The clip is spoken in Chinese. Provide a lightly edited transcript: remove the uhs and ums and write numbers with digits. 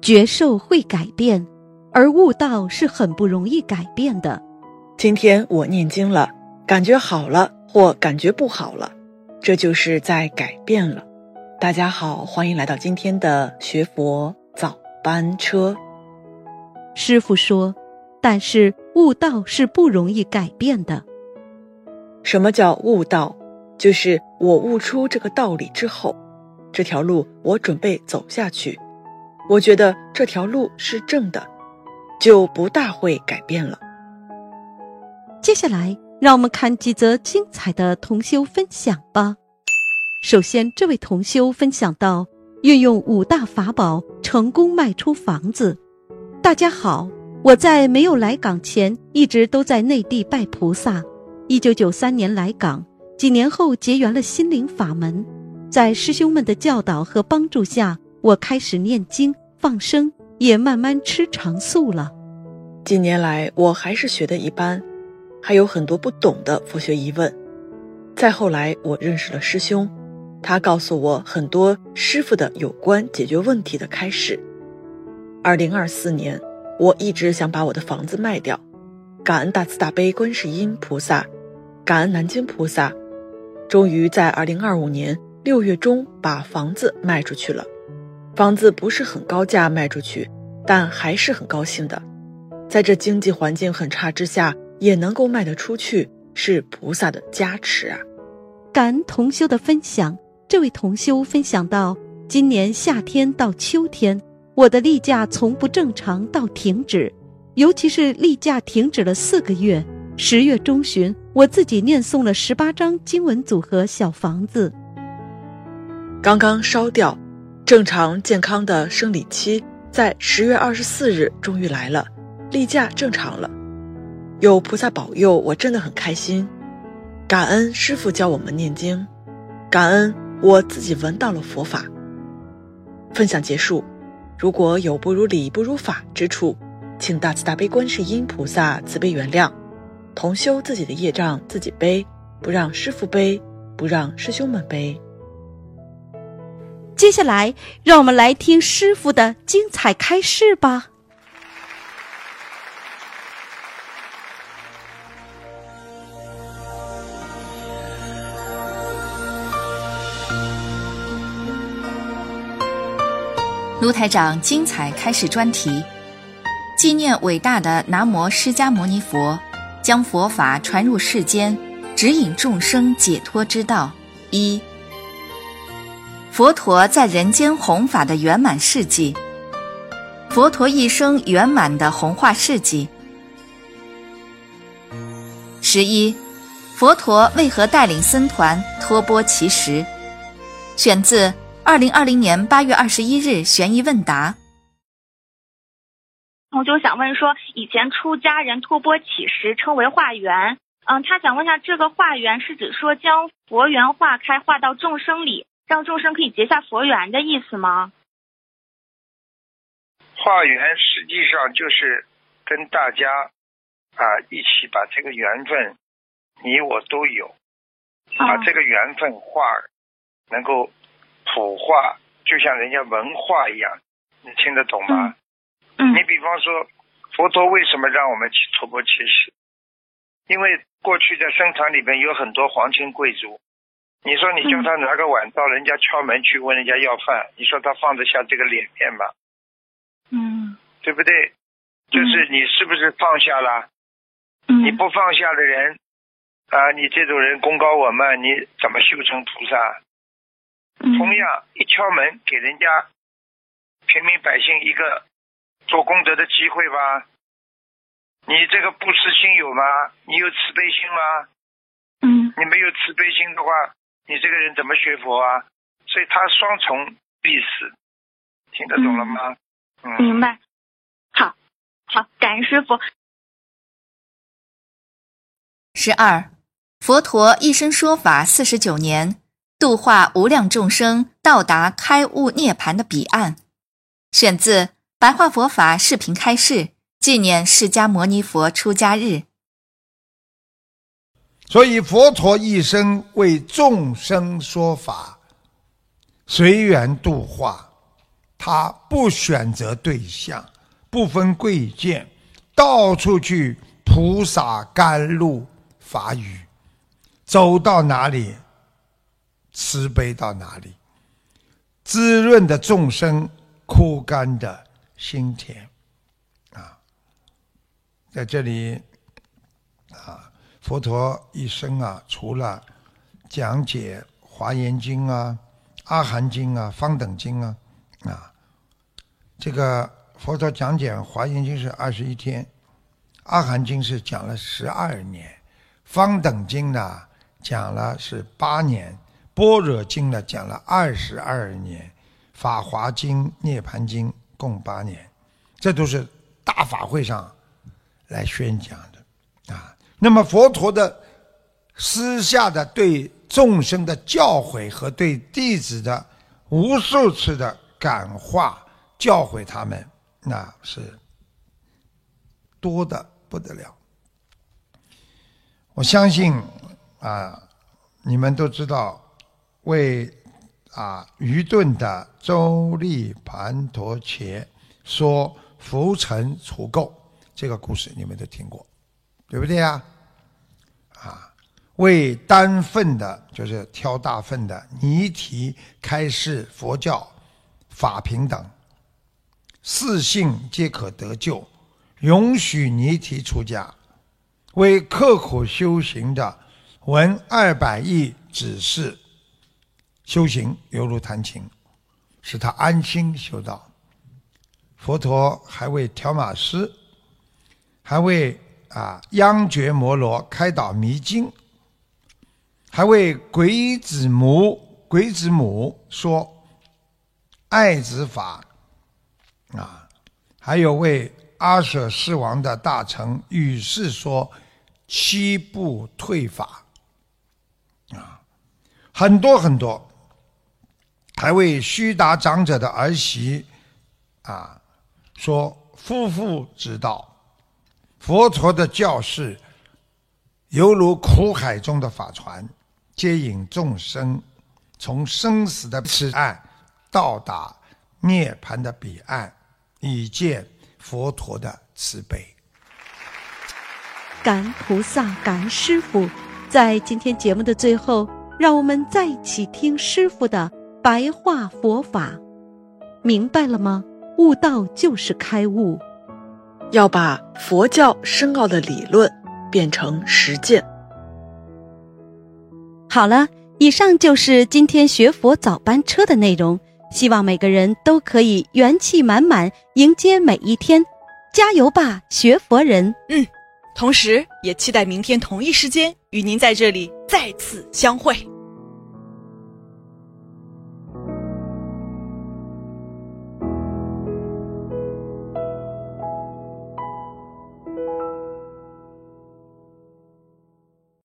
觉受会改变，而悟道是很不容易改变的。 今天我念经了，感觉好了或感觉不好了，这就是在改变了。大家好，欢迎来到今天的学佛早班车。 师父说，但是悟道是不容易改变的。 什么叫悟道？就是我悟出这个道理之后，这条路我准备走下去，我觉得这条路是正的，就不大会改变了。 接下来让我们看几则精彩的同修分享吧。首先，这位同修分享到，运用5大法宝成功卖出房子。大家好，我在没有来港前一直都在内地拜菩萨。1993年来港，几年后结缘了心灵法门，在师兄们的教导和帮助下，我开始念经放生，也慢慢吃长素了。 近年来我还是学得一般，还有很多不懂的佛学疑问。再后来我认识了师兄，他告诉我很多师父的有关解决问题的开始。2024年，我一直想把我的房子卖掉，感恩大慈大悲观世音菩萨，感恩南京菩萨，终于在2025年6月中把房子卖出去了。房子不是很高价卖出去，但还是很高兴的。在这经济环境很差之下，也能够卖得出去，是菩萨的加持啊！ 感恩同修的分享。这位同修分享到，今年夏天到秋天，我的例假从不正常到停止，尤其是例假停止了4个月。10月中旬，我自己念诵了18张经文组合小房子。 刚刚烧掉，正常健康的生理期在10月24日终于来了，例假正常了。有菩萨保佑，我真的很开心。感恩师父教我们念经，感恩我自己闻到了佛法。分享结束，如果有不如理不如法之处，请大慈大悲观世音菩萨慈悲原谅。同修自己的业障自己背，不让师父背，不让师兄们背。 接下来让我们来听师父的精彩开示吧。 卢台长精彩开示专题，纪念伟大的南无释迦牟尼佛，将佛法传入世间，指引众生解脱之道。1、佛陀在人间弘法的圆满事迹，佛陀一生圆满的弘化事迹。11、佛陀为何带领僧团托钵乞食？选自2020年8月21日悬疑问答。 同修想问说，以前出家人托钵乞食称为化缘，他想问一下，这个化缘是指说将佛缘化开，化到众生里，让众生可以结下佛缘的意思吗？ 化缘实际上就是跟大家一起把这个缘分，你我都有，把这个缘分化，能够普化，就像人家文化一样，你听得懂吗？你比方说，佛陀为什么让我们去托钵乞食？因为过去在僧团里面有很多皇亲贵族，你说你叫他拿个碗到人家敲门去问人家要饭，你说他放得下这个脸面吗？对不对？就是你是不是放下了？你不放下的人你这种人功高我慢，你怎么修成菩萨？同样一敲门给人家平民百姓一个做功德的机会吧，你这个布施心有吗？你有慈悲心吗？你没有慈悲心的话，你这个人怎么学佛啊？所以他双重必死，听得懂了吗？ 明白。好，感恩师父。 12、佛陀一生说法49年，度化无量众生到达开悟涅槃的彼岸。选自白话佛法视频开示，纪念释迦牟尼佛出家日。 所以佛陀一生为众生说法，随缘度化， 他不选择对象，不分贵贱，到处去菩萨甘露法语，走到哪里慈悲到哪里，滋润的众生枯干的心田啊！在这里啊，佛陀一生啊，除了讲解华严经啊、阿含经啊、方等经啊，这个佛陀讲解华严经是21天，阿含经是讲了12年，方等经呢讲了是8年，般若经呢讲了22年，法华经、涅盘经共8年，这都是大法会上来宣讲的啊。那么佛陀的私下的对众生的教诲和对弟子的无数次的感化教诲他们，那是多得不得了。我相信啊，你们都知道为愚钝的周利盘陀伽说浮尘除垢，这个故事你们都听过，对不对啊？为单分的，就是挑大粪的尼提开示佛教法平等，四性皆可得救，允许尼提出家。为刻苦修行的闻200亿指示修行犹如弹琴，使他安心修道。佛陀还为条马师，还为央觉摩罗开导迷津，还为鬼子母说爱子法还有为阿舍世王的大臣与世说7步退法很多很多，还为须达长者的儿媳说夫妇之道。佛陀的教示犹如苦海中的法船，接引众生从生死的此岸到达涅槃的彼岸，以见佛陀的慈悲。 感恩菩萨，感恩师父。在今天节目的最后，让我们再一起听师父的白话佛法。明白了吗？悟道就是开悟， 要把佛教深奥的理论变成实践。 好了，以上就是今天学佛早班车的内容，希望每个人都可以元气满满迎接每一天，加油吧，学佛人！ 同时也期待明天同一时间与您在这里再次相会。